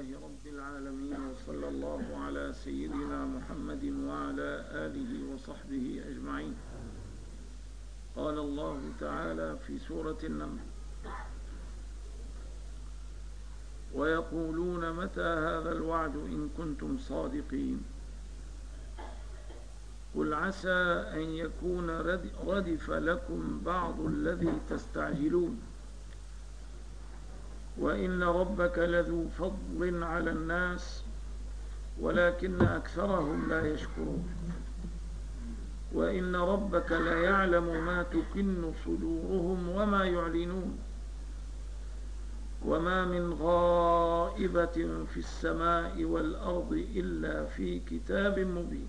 لله رب العالمين، وصلى الله على سيدنا محمد وعلى آله وصحبه أجمعين. قال الله تعالى في سورة النمل: ويقولون متى هذا الوعد إن كنتم صادقين قل عسى أن يكون ردف لكم بعض الذي تستعجلون وإن ربك لذو فضل على الناس ولكن أكثرهم لا يشكرون وإن ربك ليعلم ما تكن صدورهم وما يعلنون وما من غائبة في السماء والأرض إلا في كتاب مبين.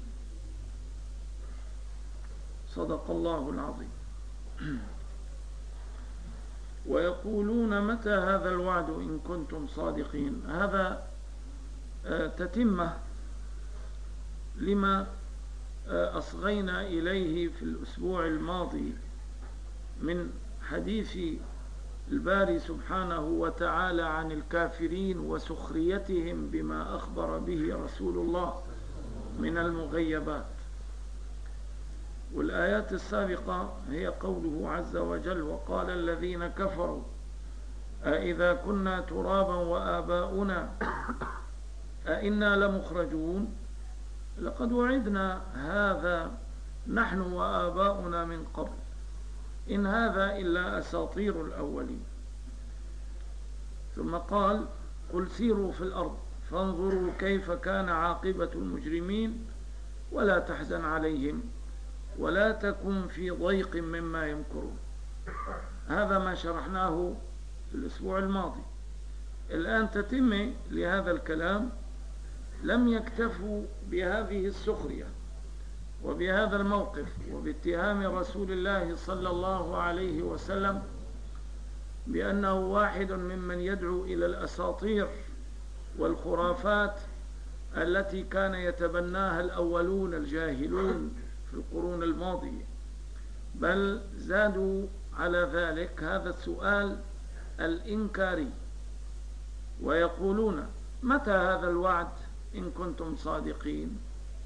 صدق الله العظيم. ويقولون متى هذا الوعد إن كنتم صادقين. هذا تتمة لما أصغينا إليه في الأسبوع الماضي من حديث الباري سبحانه وتعالى عن الكافرين وسخريتهم بما أخبر به رسول الله من المغيبات. والآيات السابقة هي قوله عز وجل: وقال الذين كفروا أإذا كنا ترابا وآباؤنا أإنا لمخرجون لقد وعدنا هذا نحن وآباؤنا من قبل إن هذا إلا أساطير الأولين. ثم قال: قل سيروا في الأرض فانظروا كيف كان عاقبة المجرمين ولا تحزن عليهم ولا تكن في ضيق مما يمكرون. هذا ما شرحناه في الأسبوع الماضي. الآن تتم لهذا الكلام. لم يكتفوا بهذه السخرية وبهذا الموقف وباتهام رسول الله صلى الله عليه وسلم بأنه واحد ممن يدعو إلى الأساطير والخرافات التي كان يتبناها الأولون الجاهلون في القرون الماضية، بل زادوا على ذلك هذا السؤال الإنكاري. ويقولون متى هذا الوعد إن كنتم صادقين.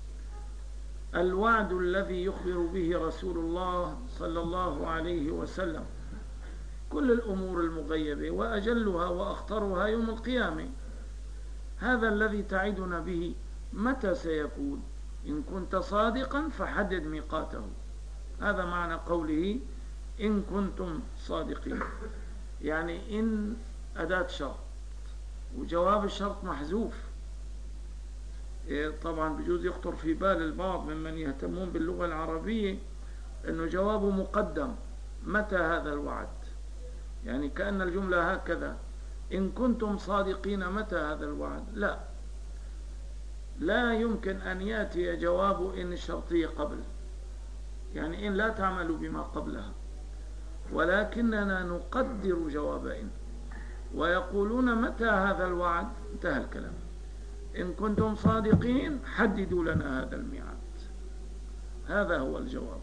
الوعد الذي يخبر به رسول الله صلى الله عليه وسلم كل الأمور المغيبة وأجلها وأخطرها يوم القيامة. هذا الذي تعدنا به متى سيكون؟ إن كنت صادقا فحدد ميقاته. هذا معنى قوله إن كنتم صادقين، يعني إن أداة شرط وجواب الشرط محذوف. طبعا بجوز يخطر في بال البعض ممن يهتمون باللغة العربية أنه جوابه مقدم: متى هذا الوعد؟ يعني كأن الجملة هكذا: إن كنتم صادقين متى هذا الوعد. لا يمكن أن يأتي جواب إن الشرطية قبل، يعني إن لا تعمل بما قبلها، ولكننا نقدر جواب إن. ويقولون متى هذا الوعد. انتهى الكلام. إن كنتم صادقين حددوا لنا هذا الميعاد. هذا هو الجواب.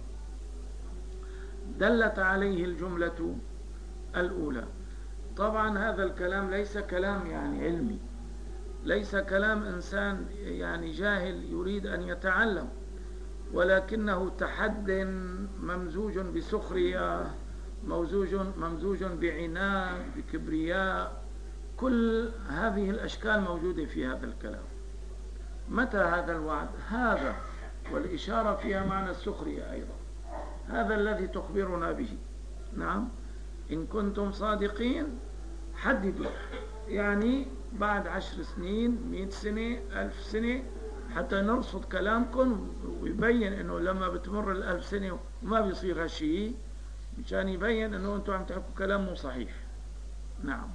دلت عليه الجملة الأولى. طبعا هذا الكلام ليس كلام يعني علمي، ليس كلام إنسان يعني جاهل يريد أن يتعلم، ولكنه تحد ممزوج بسخرية، ممزوج بعناد، بكبرياء. كل هذه الأشكال موجودة في هذا الكلام. متى هذا الوعد؟ هذا، والإشارة فيها معنى السخرية أيضا. هذا الذي تخبرنا به. نعم، إن كنتم صادقين حددوا، يعني بعد 10 سنين، 100 سنة، 1000 سنة، حتى نرصد كلامكم ويبين أنه لما بتمر 1000 سنة وما بيصير هالشيء، مشان يبين أنه أنتم عم تحكوا كلام مو صحيح. نعم.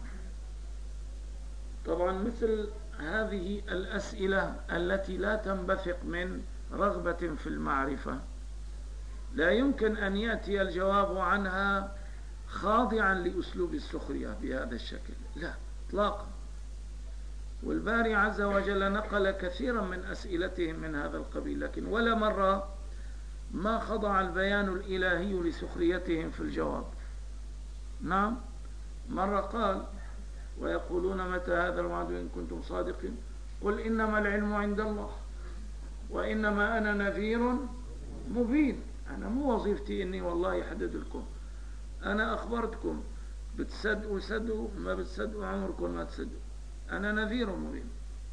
طبعا مثل هذه الأسئلة التي لا تنبثق من رغبة في المعرفة لا يمكن أن يأتي الجواب عنها خاضعا لأسلوب السخرية بهذا الشكل، لا إطلاقا. والباري عز وجل نقل كثيرا من أسئلتهم من هذا القبيل، لكن ولا مرة ما خضع البيان الإلهي لسخريتهم في الجواب. نعم، مرة قال: ويقولون متى هذا الوعد إن كنتم صادقين قل إنما العلم عند الله وإنما أنا نذير مبين. أنا مو وظيفتي إني والله يحدد لكم، أنا أخبرتكم، بتصدقوا صدقوا، ما بتصدقوا عمركم ما تصدقوا، أنا نذير مبين.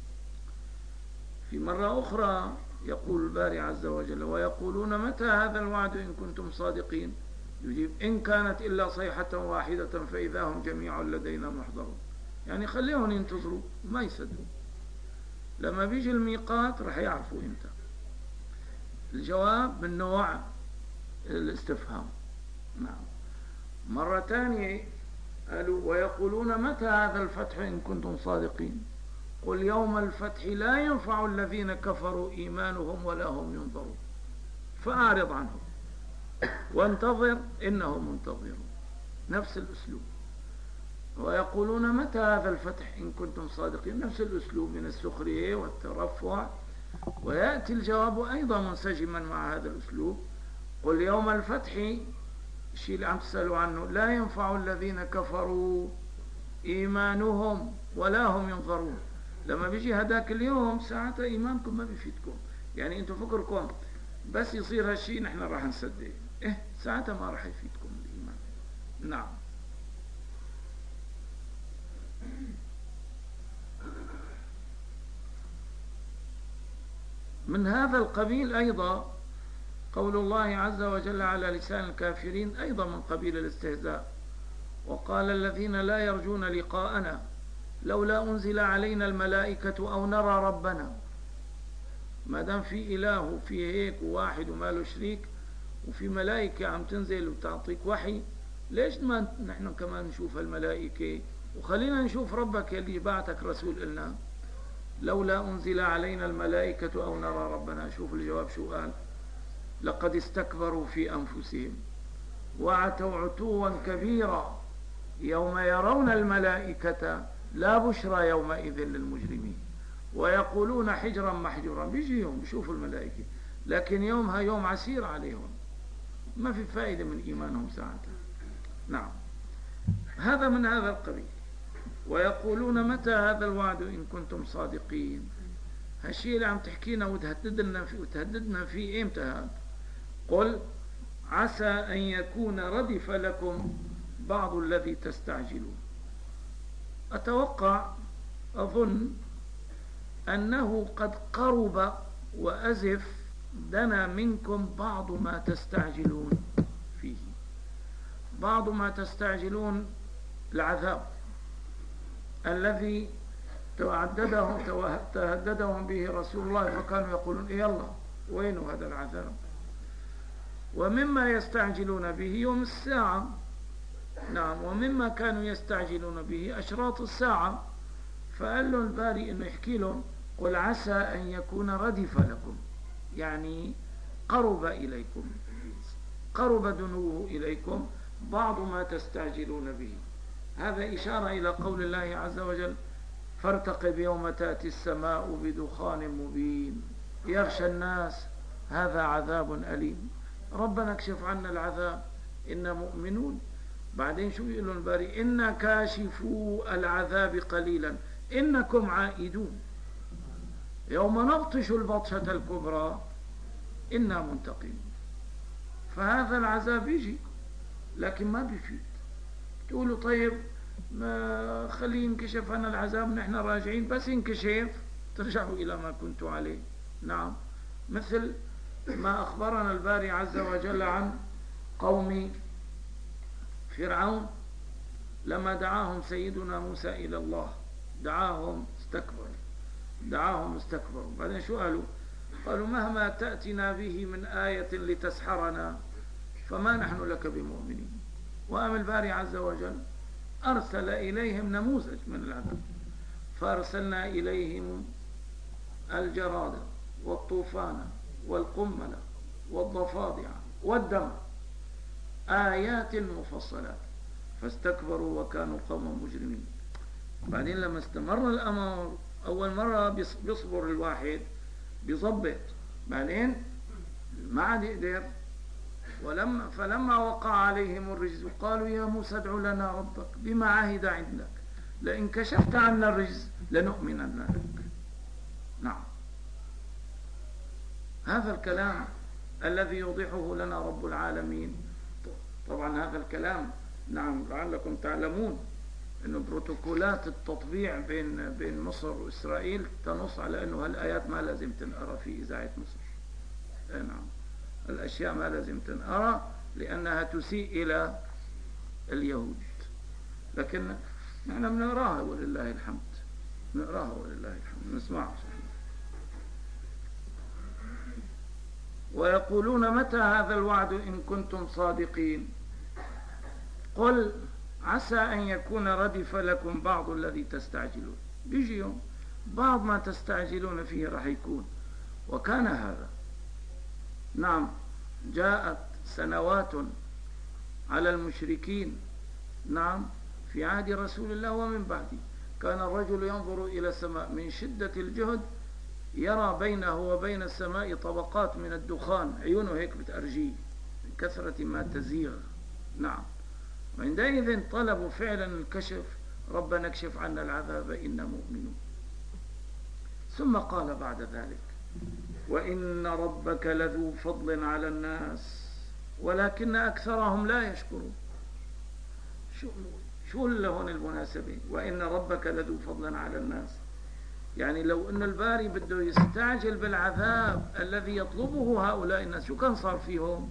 في مرة أخرى يقول الباري عز وجل ويقولون متى هذا الوعد إن كنتم صادقين، يجيب إن كانت إلا صيحة واحدة فإذا هم جميع لدينا محضرون. يعني خليهم ينتظروا ما يصدقوا، لما بيجي الميقات رح يعرفوا إمتى. الجواب من نوع الاستفهام. نعم. مرة ثانية قالوا ويقولون متى هذا الفتح إن كنتم صادقين قل يوم الفتح لا ينفع الذين كفروا إيمانهم ولا هم ينظرون فأعرض عنهم وانتظر إنهم منتظرون. نفس الأسلوب. ويقولون متى هذا الفتح إن كنتم صادقين، نفس الأسلوب من السخرية والترفع. ويأتي الجواب أيضا منسجما مع هذا الأسلوب قل يوم الفتح، الشيء اللي عم تسألوا عنه، لا ينفع الذين كفروا إيمانهم ولا هم ينظرون. لما بيجي هداك اليوم ساعتها إيمانكم ما بيفيدكم، يعني أنتم فكركم بس يصير هالشيء نحن راح نصدق، ساعتها ما راح يفيدكم الإيمان. نعم. من هذا القبيل أيضا قول الله عز وجل على لسان الكافرين أيضا من قبيل الاستهزاء وقال الذين لا يرجون لقاءنا لولا أنزل علينا الملائكة أو نرى ربنا. ما دام في إله وفي هيك واحد وما له شريك وفي ملائكة عم تنزل وتعطيك وحي، ليش ما نحن كمان نشوف الملائكة وخلينا نشوف ربك اللي بعتك رسول إلنا؟ لولا أنزل علينا الملائكة أو نرى ربنا. شوف الجواب شو قال: لقد استكبروا في أنفسهم وعتوا عتوا كبيرا يوم يرون الملائكة لا بشرى يومئذ للمجرمين ويقولون حجرا محجورا. بيجي يوم بيشوفوا الملائكة لكن يومها يوم عسير عليهم، ما في فائدة من إيمانهم ساعتها. نعم. هذا من هذا القبيل. ويقولون متى هذا الوعد إن كنتم صادقين. هالشيء اللي عم تحكينا وتهددنا فيه إمتى هذا؟ قل عسى أن يكون ردف لكم بعض الذي تستعجلون. أتوقع أظن أنه قد قرب وأزف دنا منكم بعض ما تستعجلون فيه. بعض ما تستعجلون العذاب الذي تهددهم به رسول الله، فكانوا يقولون إيه الله وين هذا العذاب. ومما يستعجلون به يوم الساعة. نعم. ومما كانوا يستعجلون به أشراط الساعة. فقال له الباري إنه يحكي لهم قل عسى أن يكون ردف لكم، يعني قرب إليكم، قرب دنوه إليكم بعض ما تستعجلون به. هذا إشارة إلى قول الله عز وجل: فارتقب يوم تأتي السماء بدخان مبين يغشى الناس هذا عذاب أليم ربنا اكشف عنا العذاب إنا مؤمنون. بعدين شو يقولون الباري؟ إنا كاشفوا العذاب قليلا إنكم عائدون يوم نبطش البطشة الكبرى إنا منتقمون. فهذا العذاب يجي لكن ما بيفيد. تقولوا طيب ما خليه ينكشف عنا العذاب نحن راجعين، بس ينكشف ترجعوا إلى ما كنتوا عليه. نعم. مثل ما أخبرنا الباري عز وجل عن قوم فرعون لما دعاهم سيدنا موسى إلى الله، دعاهم استكبروا. بعدين شو قالوا؟ قالوا مهما تأتنا به من آية لتسحرنا فما نحن لك بمؤمنين. وقام الباري عز وجل أرسل إليهم نموذج من العذاب، فأرسلنا إليهم الجراد والطوفان والقمل والضفادع والدم آيات مفصلات فاستكبروا وكانوا قوما مجرمين. بعدين لما استمر الأمر أول مرة بيصبر الواحد بيضبط، بعدين ما عاد يقدر. فلما وقع عليهم الرجز قالوا يا موسى ادع لنا ربك بما عهد عندك لئن كشفت عنا الرجز لنؤمنن لك. نعم، هذا الكلام الذي يوضحه لنا رب العالمين. طبعا هذا الكلام نعم لعلكم تعلمون أنه بروتوكولات التطبيع بين مصر وإسرائيل تنص على أنه هالآيات ما لازم تنقرأ في إذاعة مصر. نعم، الأشياء ما لازم تنقرأ لأنها تسيء إلى اليهود، لكن نحن بنقراها ولله الحمد، نقراها ولله الحمد، نسمعها. ويقولون متى هذا الوعد إن كنتم صادقين؟ قل عسى أن يكون ردف لكم بعض الذي تستعجلون. بيجي يوم بعض ما تستعجلون فيه راح يكون، وكان هذا. نعم، جاءت سنوات على المشركين نعم في عهد رسول الله ومن بعده. كان الرجل ينظر إلى السماء من شدة الجهد يرى بينه وبين السماء طبقات من الدخان، عيونه هيك بتأرجيه من كثرة ما تزيغ. نعم، وعندئذ طلبوا فعلا الكشف، ربنا اكشف عنا العذاب إنا مؤمنون. ثم قال بعد ذلك وإن ربك لذو فضل على الناس ولكن أكثرهم لا يشكرون. شو اللي هون المناسبة؟ وإن ربك لذو فضل على الناس، يعني لو أن الباري بده يستعجل بالعذاب الذي يطلبه هؤلاء الناس شو كان صار فيهم؟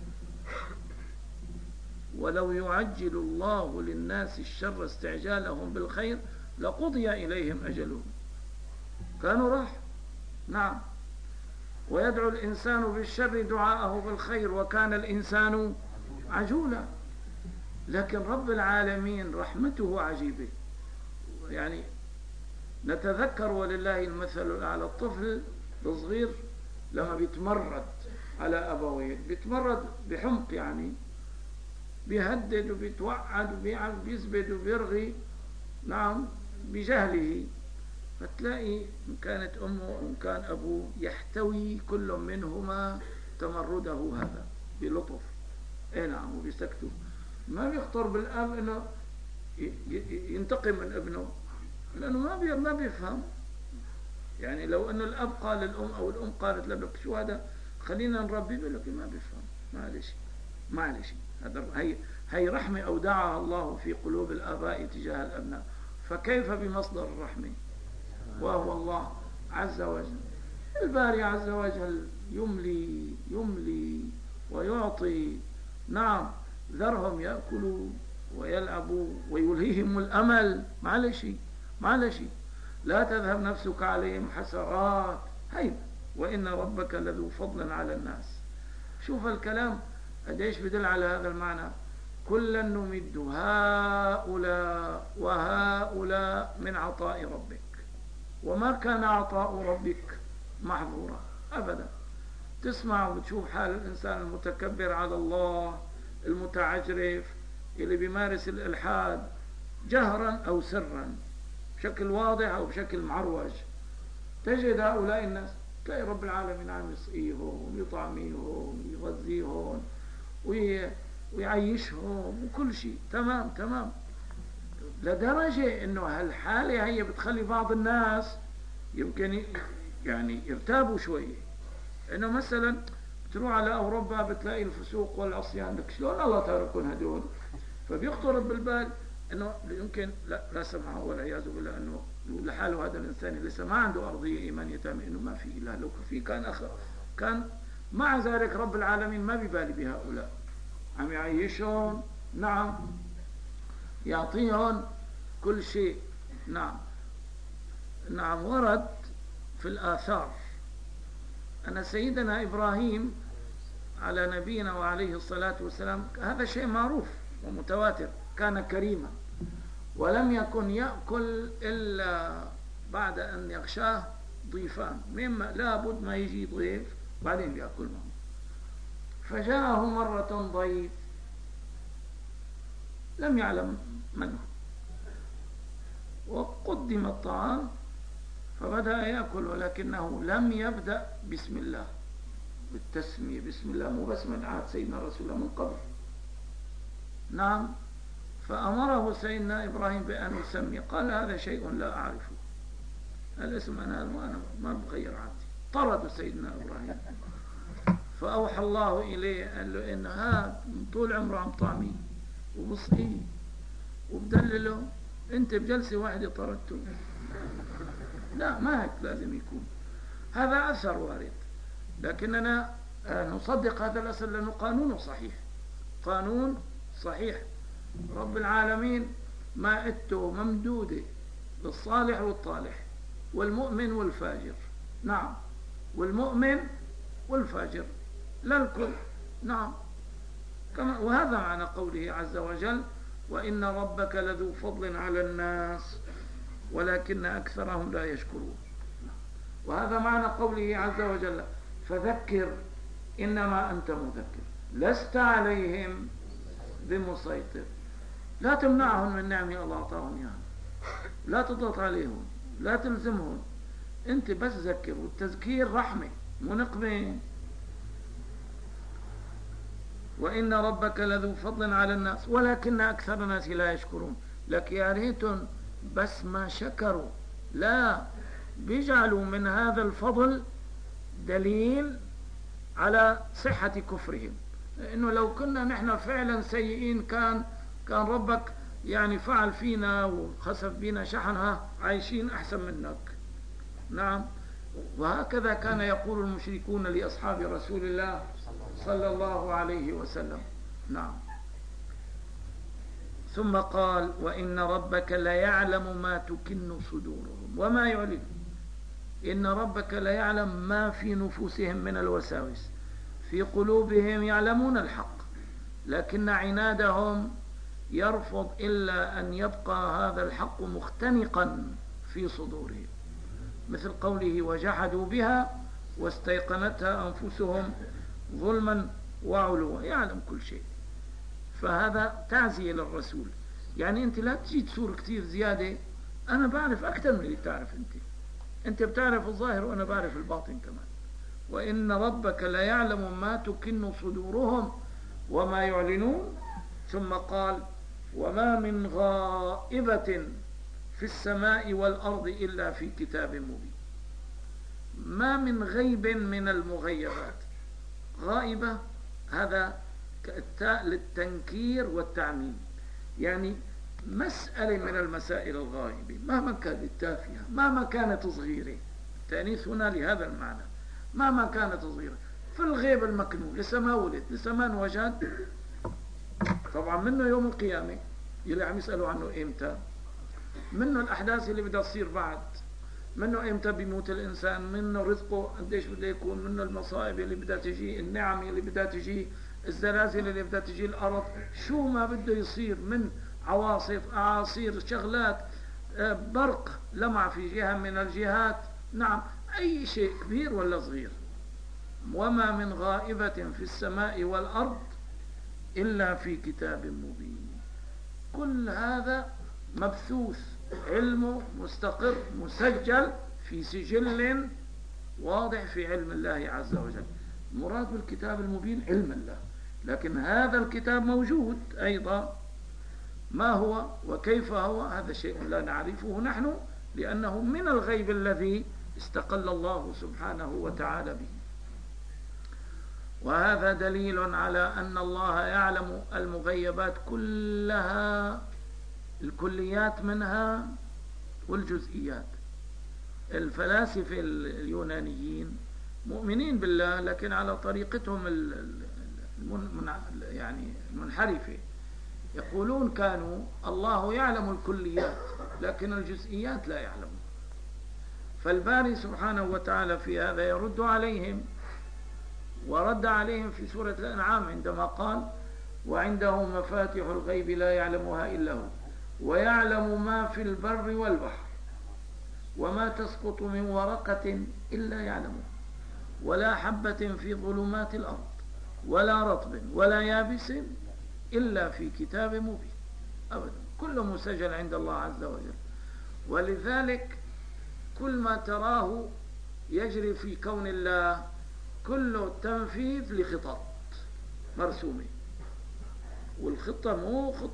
ولو يعجل الله للناس الشر استعجالهم بالخير لقضي إليهم أجلهم، كانوا راح. نعم، ويدعو الإنسان بالشر دعاءه بالخير وكان الإنسان عجولا. لكن رب العالمين رحمته عجيبة. يعني نتذكر ولله المثل الأعلى، الطفل الصغير لما بيتمرد على أبويه بيتمرد بحمق، يعني بيهدد وبيتوعد وبيزبد وبيرغي نعم بجهله، فتلاقي إن كانت أمه وإن كان أبوه يحتوي كل منهما تمرده هذا بلطف. نعم، وبيسكتوا. ما بيخطر بالأب إنه ينتقم من ابنه، لأنه ما بيفهم. يعني لو أن الأب قال للأم أو الأم قالت لك شو هذا خلينا نربي، بيقول لك ما بيفهم، معلش. هي رحمة أودعها الله في قلوب الآباء تجاه الأبناء، فكيف بمصدر الرحمة وهو الله عز وجل. الباري عز وجل يملي ويعطي. نعم، ذرهم يأكلوا ويلعبوا ويلهيهم الأمل، معلش لا تذهب نفسك عليهم حسرات. وإن ربك لذو فضل على الناس. شوف الكلام قديش بدل على هذا المعنى. كلا نمد هؤلاء وهؤلاء من عطاء ربك وما كان عطاء ربك محظورا أبدا. تسمع وتشوف حال الإنسان المتكبر على الله المتعجرف اللي بيمارس الإلحاد جهرا أو سرا، بشكل واضح أو بشكل معروج. تجد هؤلاء الناس تلاقي رب العالمين عم يسقيهم ويطعميهم ويغذيهم ويعيشهم وكل شيء تمام، لدرجة انه هالحالة هي بتخلي بعض الناس يمكن يعني يرتابوا شوية. انه مثلا بتروح على اوروبا بتلاقي الفسوق والعصيان، لك شلون الله تاركون هدول؟ فبيخطر بالبال انه يمكن لا سمح والعياذ بالله انه لحاله هذا الانسان لسه ما عنده ارضيه ايمانيه تامه، انه ما في اله، لو في كان مع ذلك رب العالمين ما بيبالي بهؤلاء، عم يعيشهم. نعم، يعطيهم كل شيء. نعم، ورد في الآثار أن سيدنا إبراهيم على نبينا وعليه الصلاة والسلام، هذا شيء معروف ومتواتر، كان كريما ولم يكن يأكل إلا بعد أن يغشاه ضيفان، مما لابد ما يجي ضيف بعدين بيأكل معه. فجاءه مرة ضيف لم يعلم من هو، وقدم الطعام فبدأ يأكل، ولكنه لم يبدأ بسم الله، بالتسمية بسم الله، مو بس من عهد سيدنا رسول الله من قبل. نعم، فأمره سيدنا إبراهيم بأن يسمي، قال هذا شيء لا أعرفه، الاسم أنا ما بغير عادي. طرد سيدنا إبراهيم، فأوحى الله إليه قال له إن هذا طول عمره عم طعمي وبصقيه وبدلله، أنت بجلسة واحدة طردته؟ لا، ما هيك لازم يكون. هذا أثر وارد، لكننا نصدق هذا الأثر لأنه قانونه صحيح، قانون صحيح. رب العالمين مائدته ممدودة للصالح والطالح والمؤمن والفاجر، نعم، والمؤمن والفاجر لا الكل، نعم. وهذا معنى قوله عز وجل: وإن ربك لذو فضل على الناس ولكن أكثرهم لا يشكرون. وهذا معنى قوله عز وجل: فذكر إنما أنت مذكر لست عليهم بمسيطر. لا تمنعهم من نعمة الله أعطاهم يعني، لا تضغط عليهم، لا تلزمهم، أنت بس ذكر، والتذكير رحمة منقمة. وإن ربك لذو فضل على الناس ولكن أكثر الناس لا يشكرون. لك يا ريتهم بس ما شكروا، لا، بيجعلوا من هذا الفضل دليل على صحة كفرهم. لأنه لو كنا نحن فعلا سيئين كان ربك يعني فعل فينا وخسف بنا شحنها، عايشين أحسن منك، نعم. وهكذا كان يقول المشركون لأصحاب رسول الله صلى الله عليه وسلم، نعم. ثم قال: وإن ربك ليعلم ما تكن صدورهم وما يعلن. إن ربك ليعلم ما في نفوسهم من الوساوس، في قلوبهم يعلمون الحق لكن عنادهم يرفض إلا أن يبقى هذا الحق مختنقا في صدورهم، مثل قوله: وجحدوا بها واستيقنتها أنفسهم ظلما وعلوا. يعلم كل شيء. فهذا تعزية للرسول، يعني أنت لا تجي تصور كتير زيادة، أنا بعرف أكثر من اللي بتعرف أنت بتعرف الظاهر وأنا بعرف الباطن كمان. وإن ربك لا يعلم ما تكن صدورهم وما يعلنون. ثم قال: وما من غائبة في السماء والأرض إلا في كتاب مبين. ما من غيب من المغيبات. غائبة هذا التاء للتنكير والتعميم، يعني مسألة من المسائل الغائبة مهما كانت تافهة، مهما كانت صغيرة، التأنيث هنا لهذا المعنى، مهما كانت صغيرة. في الغيب المكنون، لسه ما ولد، لسه ما انوجد، طبعا منه يوم القيامة يلي عم يسألوا عنه إمتى، منه الأحداث اللي بدها تصير بعد، منه إمتى بيموت الإنسان، منه رزقه قديش بده يكون، منه المصائب اللي بدها تجي، النعم اللي بدها تجي، الزلازل اللي بدها تجي الأرض، شو ما بده يصير من عواصف، أعاصير، شغلات، برق لمع في جهة من الجهات، نعم، أي شيء كبير ولا صغير. وما من غائبة في السماء والأرض إلا في كتاب مبين. كل هذا مبثوث، علمه مستقر مسجل في سجل واضح في علم الله عز وجل. المراد بالكتاب المبين علم الله، لكن هذا الكتاب موجود أيضا، ما هو وكيف هو هذا شيء لا نعرفه نحن، لأنه من الغيب الذي استقل الله سبحانه وتعالى به. وهذا دليل على أن الله يعلم المغيبات كلها، الكليات منها والجزئيات. الفلاسفة اليونانيين مؤمنين بالله لكن على طريقتهم يعني المنحرفة، يقولون كانوا الله يعلم الكليات لكن الجزئيات لا يعلم. فالباري سبحانه وتعالى في هذا يرد عليهم، ورد عليهم في سورة الأنعام عندما قال: وعنده مفاتح الغيب لا يعلمها إلا هو ويعلم ما في البر والبحر وما تسقط من ورقة إلا يعلمها ولا حبة في ظلمات الأرض ولا رطب ولا يابس إلا في كتاب مبين. أبدا، كله مسجل عند الله عز وجل. ولذلك كل ما تراه يجري في كون الله كله تنفيذ لخطط مرسومة، والخطة مو خطة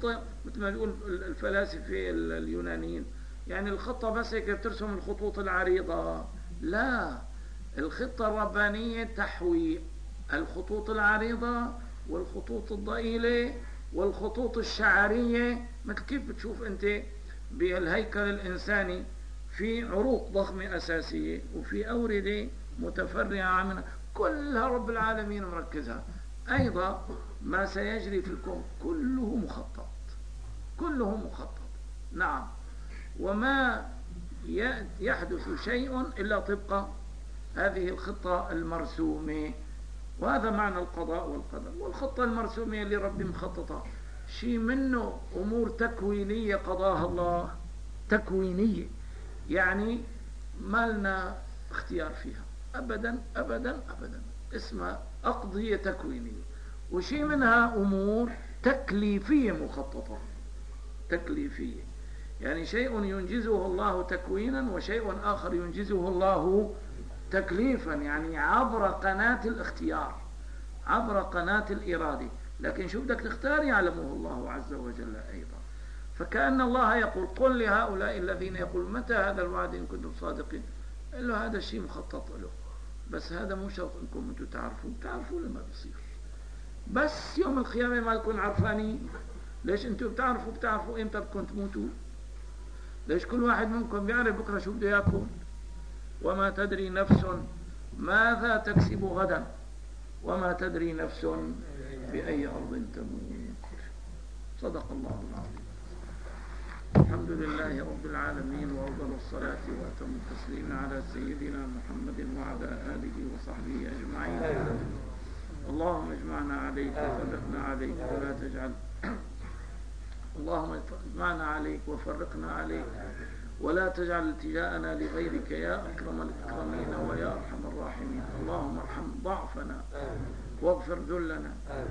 مثل ما يقول الفلاسفة اليونانيين، يعني الخطة بس هيك بترسم الخطوط العريضة. لا، الخطة الربانية تحوي الخطوط العريضة والخطوط الضئيلة والخطوط الشعرية، مثل كيف بتشوف أنت بالهيكل الإنساني في عروق ضخمة أساسية وفي أوردة متفرعة منها، كلها رب العالمين مركزها. أيضا ما سيجري في الكون كله مخطط، كله مخطط. نعم، وما يحدث شيء إلا طبق هذه الخطة المرسومة. وهذا معنى القضاء والقدر. والخطة المرسومة اللي ربي مخططة شيء منه أمور تكوينية قضاها الله، تكوينية، يعني ما لنا اختيار فيها أبدا أبدا أبدا، اسمها أقضية تكوينية. وشيء منها أمور تكليفية مخططة، تكليفية، يعني شيء ينجزه الله تكوينا وشيء آخر ينجزه الله تكليفا، يعني عبر قناة الاختيار، عبر قناة الإرادة. لكن شو بدك تختار يعلمه الله عز وجل أيضا. فكأن الله يقول قل لهؤلاء الذين يقول متى هذا الوعد إن كنتم صادقين، قال له هذا الشيء مخطط له، بس هذا مو شرط انكم انتم تعرفوا لما بيصير. بس يوم القيامة ما لكم عرفانين. ليش انتم بتعرفوا امتى بدكم تموتوا؟ ليش كل واحد منكم بيعرف بكره شو بده ياكل؟ وما تدري نفس ماذا تكسب غدا وما تدري نفس بأي أرض تموت. صدق الله العظيم. الحمد لله رب العالمين، وأفضل الصلاة وأتم التسليم على سيدنا محمد وعلى آله وصحبه أجمعين. اللهم اجمعنا عليك وفرقنا عليك ولا تجعل اللهم اجمعنا عليك وفرقنا عليك ولا تجعل التجاءنا لغيرك يا أكرم الأكرمين ويا أرحم الراحمين. اللهم ارحم ضعفنا واغفر ذلنا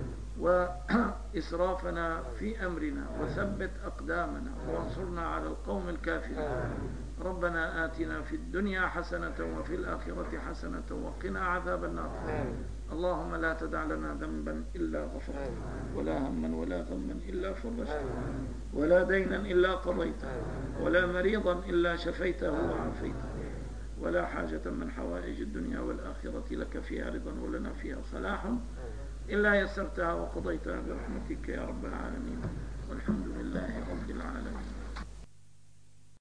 وإسرافنا في أمرنا وثبت أقدامنا وانصرنا على القوم الكافرين. ربنا آتنا في الدنيا حسنة وفي الآخرة حسنة وقنا عذاب النار. اللهم لا تدع لنا ذنبا إلا غفرته ولا هما ولا غما إلا فرجته ولا دينا إلا قضيته ولا مريضا إلا شفيته وعافيته ولا حاجة من حوائج الدنيا والآخرة لك فيها رضا ولنا فيها صلاح إلا يسرتها وقضيتها برحمتك يا رب العالمين. والحمد لله رب العالمين.